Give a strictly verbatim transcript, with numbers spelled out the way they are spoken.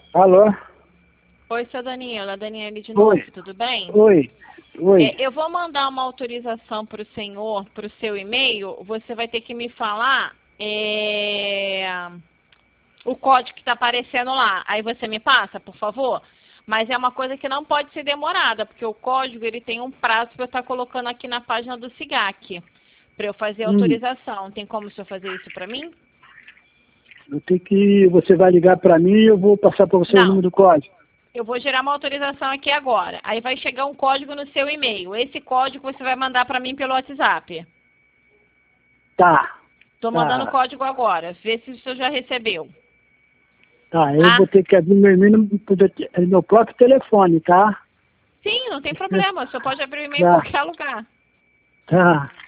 Alô? Oi, seu Danilo, a Daniele de novo, Oi. tudo bem? Oi. Oi. É, eu vou mandar uma autorização para o senhor, para o seu e-mail, você vai ter que me falar é, o código que está aparecendo lá. Aí você me passa, por favor? Mas é uma coisa que não pode ser demorada, porque o código ele tem um prazo para eu estar colocando aqui na página do SIGAC, para eu fazer a Hum. autorização. Tem como o senhor fazer isso para mim? Eu tenho que. Você vai ligar para mim e eu vou passar para você o Não. número do código. Eu vou gerar uma autorização aqui agora. Aí vai chegar um código no seu e-mail. Esse código você vai mandar para mim pelo WhatsApp. Tá. Estou mandando o Tá. código agora. Vê se o senhor já recebeu. Tá. Eu Tá? vou ter que abrir meu e-mail no no meu próprio telefone, tá? Sim, não tem problema. O senhor pode abrir o e-mail em Tá. qualquer lugar. Tá.